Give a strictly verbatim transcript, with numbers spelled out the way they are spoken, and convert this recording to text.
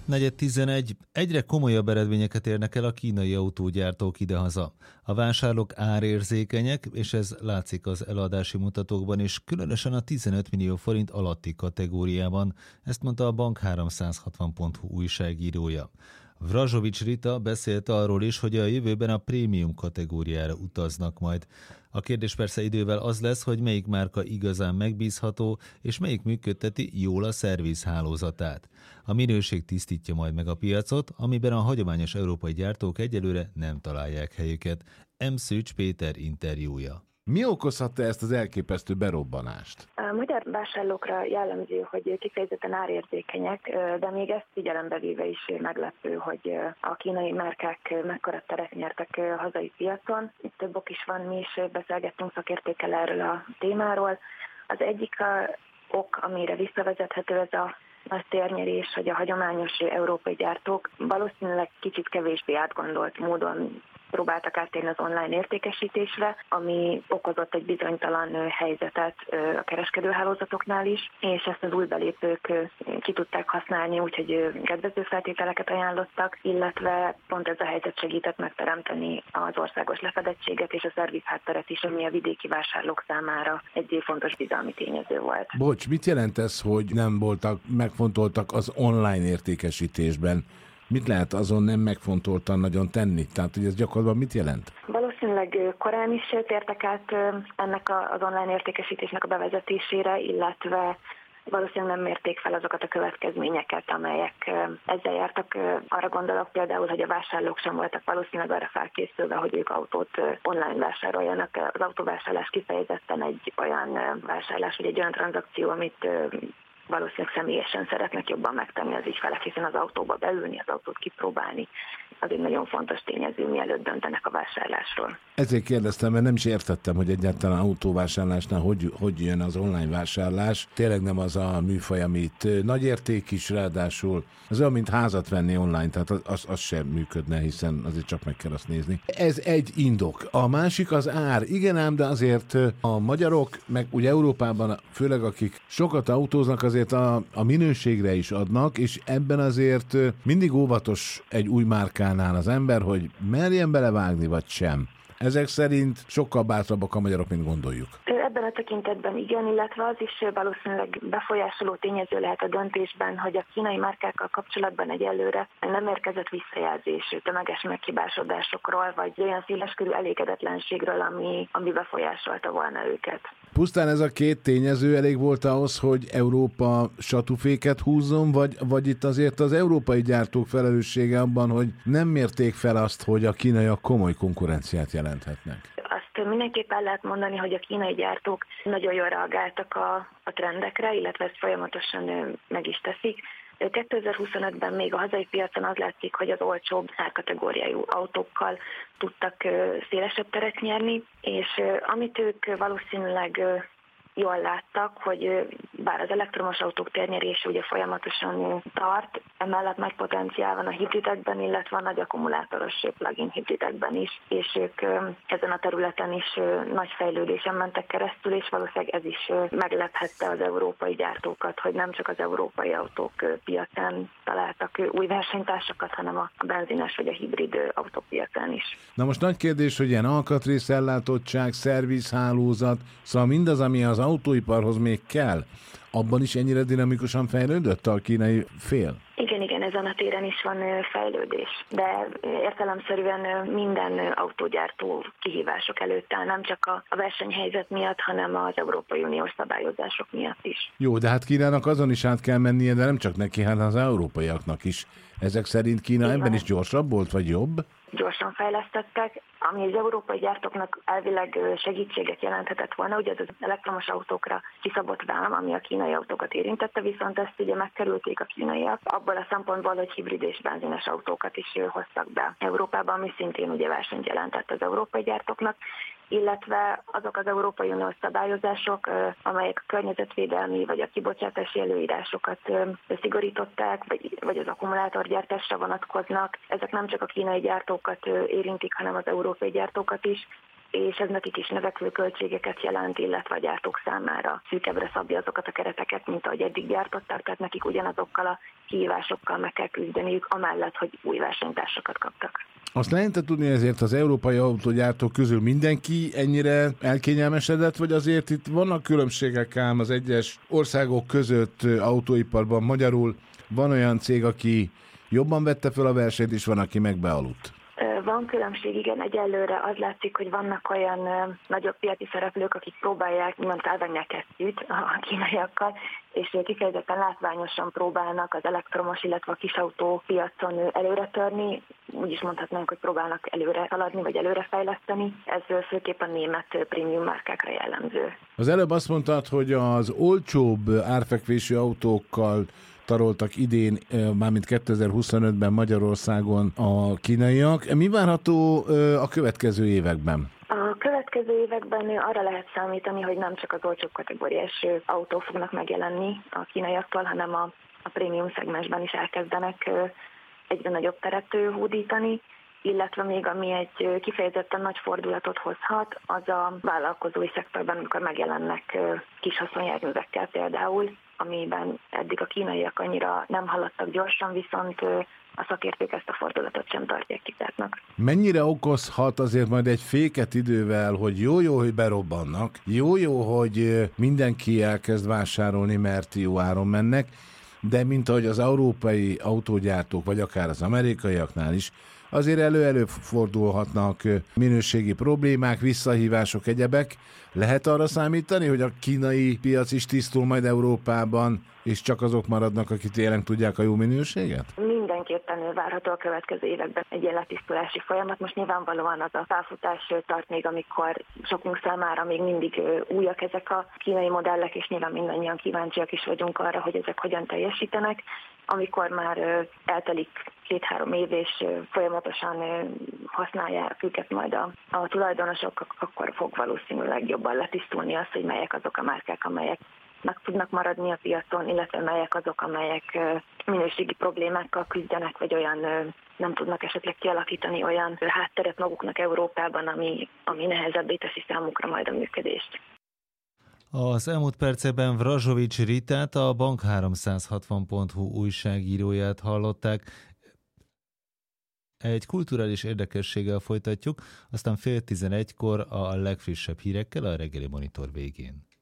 Negyed tizenegy. Egyre komolyabb eredményeket érnek el a kínai autógyártók idehaza. A vásárlók árérzékenyek, és ez látszik az eladási mutatókban is, különösen a tizenöt millió forint alatti kategóriában. Ezt mondta a Bank háromszázhatvan pont hu újságírója. Vrazsovics Rita beszélt arról is, hogy a jövőben a prémium kategóriára utaznak majd. A kérdés persze idővel az lesz, hogy melyik márka igazán megbízható, és melyik működteti jól a szervizhálózatát. A minőség tisztítja majd meg a piacot, amiben a hagyományos európai gyártók egyelőre nem találják helyüket. M. Szűcs Péter interjúja. Mi okozhatta ezt az elképesztő berobbanást? A magyar vásárlókra jellemző, hogy kifejezetten árérzékenyek, de még ezt figyelembe véve is meglepő, hogy a kínai márkák mekkora teret nyertek a hazai piacon. Itt több ok is van, mi is beszélgettünk szakértőkkel erről a témáról. Az egyik a ok, amire visszavezethető ez a nagy térnyerés, hogy a hagyományos európai gyártók valószínűleg kicsit kevésbé átgondolt módon próbáltak áttérni az online értékesítésre, ami okozott egy bizonytalan helyzetet a kereskedőhálózatoknál is, és ezt az új belépők ki tudták használni, úgyhogy kedvező feltételeket ajánlottak, illetve pont ez a helyzet segített megteremteni az országos lefedettséget és a szervizhátteret is, ami a vidéki vásárlók számára egy fontos bizalmi tényező volt. Bocs, mit jelent ez, hogy nem voltak megfontoltak az online értékesítésben? Mit lehet azon nem megfontoltan nagyon tenni? Tehát, hogy ez gyakorlatban mit jelent? Valószínűleg korán is tértek át ennek az online értékesítésnek a bevezetésére, illetve valószínűleg nem mérték fel azokat a következményeket, amelyek ezzel jártak. Arra gondolok például, hogy a vásárlók sem voltak valószínűleg arra felkészülve, hogy ők autót online vásároljanak. Az autóvásárlás kifejezetten egy olyan vásárlás, vagy egy olyan tranzakció, amit valószínűleg személyesen szeretnek jobban megtenni az ügyfelek, hiszen az autóba beülni, az autót kipróbálni, az egy nagyon fontos tényező, mielőtt döntenek a vásárlásról. Ezért kérdeztem, mert nem is értettem, hogy egyáltalán autóvásárlásnál hogy, hogy jön az online vásárlás. Tényleg nem az a műfaj, amit nagy érték is, ráadásul az olyan, mint házat venni online, tehát az, az, az sem működne, hiszen azért csak meg kell azt nézni. Ez egy indok. A másik az ár. Igen ám, de azért a magyarok, meg ugye Európában, főleg akik sokat autóznak, azért a, a minőségre is adnak, és ebben azért mindig óvatos egy új márkánál az ember, hogy merjen belevágni, vagy sem. Ezek szerint sokkal bátrabbak a magyarok, mint gondoljuk. Ebben a tekintetben igen, illetve az is valószínűleg befolyásoló tényező lehet a döntésben, hogy a kínai márkákkal kapcsolatban egyelőre nem érkezett visszajelzés tömeges meghibásodásokról, vagy olyan széleskörű elégedetlenségről, ami, ami befolyásolta volna őket. Pusztán ez a két tényező elég volt ahhoz, hogy Európa satúféket húzzon, vagy, vagy itt azért az európai gyártók felelőssége abban, hogy nem mérték fel azt, hogy a kínaiak komoly konkurenciát jelenthetnek? Azt mindenképpen lehet mondani, hogy a kínai gyártók nagyon jól reagáltak a, a trendekre, illetve ezt folyamatosan meg is teszik. kétezer-huszonötben még a hazai piacon az látszik, hogy az olcsóbb árkategóriájú autókkal tudtak szélesebb teret nyerni, és amit ők valószínűleg jól láttak, hogy bár az elektromos autók térnyerése ugye folyamatosan tart, emellett nagy potenciál van a hibridekben, illetve a nagy akkumulátoros plug-in hibridekben is, és ők ezen a területen is nagy fejlődésen mentek keresztül, és valószínűleg ez is meglephette az európai gyártókat, hogy nem csak az európai autók piacán találtak új versenytársakat, hanem a benzines vagy a hibrid autópiacán is. Na most nagy kérdés, hogy ilyen alkatrészellátottság, szervizhálózat, szóval mindaz, ami az autóiparhoz még kell, abban is ennyire dinamikusan fejlődött a kínai fél? Igen, igen, ezen a téren is van fejlődés, de értelemszerűen minden autógyártó kihívások előtt áll, nem csak a versenyhelyzet miatt, hanem az Európai Uniós szabályozások miatt is. Jó, de hát Kínának azon is át kell mennie, de nem csak neki, hanem az európaiaknak is. Ezek szerint Kína Igen. ebben is gyorsabb volt, vagy jobb? Gyorsan fejlesztettek, ami az európai gyártóknak elvileg segítséget jelenthetett volna, ugye ez az elektromos autókra kiszabott vám, ami a kínai autókat érintette, viszont ezt ugye megkerülték a kínaiak, abból a szempontból, hogy hibrid és benzines autókat is hoztak be Európában, ami szintén ugye versenyt jelentett az európai gyártóknak, illetve azok az Európai Uniós szabályozások, amelyek a környezetvédelmi vagy a kibocsátási előírásokat szigorították, vagy, vagy az akkumulátorgyártásra vonatkoznak. Ezek nem csak a kínai gyártókat érintik, hanem az európai gyártókat is, és ez nekik is növekvő költségeket jelent, illetve a gyártók számára szűkebbre szabja azokat a kereteket, mint ahogy eddig gyártották, tehát nekik ugyanazokkal a kihívásokkal meg kell küzdeniük, amellett, hogy új versenytársakat kaptak. Azt lehetne tudni, ezért az európai autógyártók közül mindenki ennyire elkényelmesedett, vagy azért itt vannak különbségek ám az egyes országok között autóiparban? Magyarul van olyan cég, aki jobban vette fel a versenyt, és van, aki meg bealudt. Van különbség, igen, egyelőre az látszik, hogy vannak olyan ö, nagyobb piaci szereplők, akik próbálják úgymond felvenni a kesztyűt a kínaiakkal, és kifejezetten látványosan próbálnak az elektromos, illetve a kisautó piacon előre törni. Úgy is mondhatnánk, hogy próbálnak előre haladni, vagy előre fejleszteni. Ez főképp a német prémium márkákra jellemző. Az előbb azt mondtad, hogy az olcsóbb árfekvésű autókkal taroltak idén, mármint kétezer-huszonötben Magyarországon a kínaiak. Mi várható a következő években? A következő években arra lehet számítani, hogy nem csak az olcsóbb kategóriás autók fognak megjelenni a kínaiaktól, hanem a, a prémium szegmensben is elkezdenek egyre nagyobb teret hódítani, illetve még ami egy kifejezetten nagy fordulatot hozhat, az a vállalkozói szektorban, amikor megjelennek kis haszonjárművekkel például, amiben eddig a kínaiak annyira nem haladtak gyorsan, viszont a szakértők ezt a fordulatot sem tartják kizártnak. Mennyire okozhat azért majd egy féket idővel, hogy jó-jó, hogy berobbannak, jó-jó, hogy mindenki elkezd vásárolni, mert jó áron mennek, de mint ahogy az európai autógyártók, vagy akár az amerikaiaknál is, azért elő-elő fordulhatnak minőségi problémák, visszahívások, egyebek. Lehet arra számítani, hogy a kínai piac is tisztul majd Európában, és csak azok maradnak, akik tényleg tudják a jó minőséget? Mindenképpen várható a következő években egy ilyen letisztulási folyamat. Most nyilvánvalóan az a felfutás tart még, amikor sokunk számára még mindig újak ezek a kínai modellek, és nyilván mindannyian kíváncsiak is vagyunk arra, hogy ezek hogyan teljesítenek. Amikor már eltelik két-három év, és folyamatosan használják őket majd a, a tulajdonosok, akkor fog valószínűleg jobban letisztulni az, hogy melyek azok a márkák, amelyek meg tudnak maradni a piacon, illetve melyek azok, amelyek minőségi problémákkal küzdenek, vagy olyan nem tudnak esetleg kialakítani olyan hátteret maguknak Európában, ami, ami nehezebbé teszi számukra majd a működést. Az elmúlt percekben Vrazsovics Ritát, a bank háromszázhatvan pont hu újságíróját hallották. Egy kulturális érdekességgel folytatjuk, aztán fél tizenegykor a legfrissebb hírekkel a reggeli monitor végén.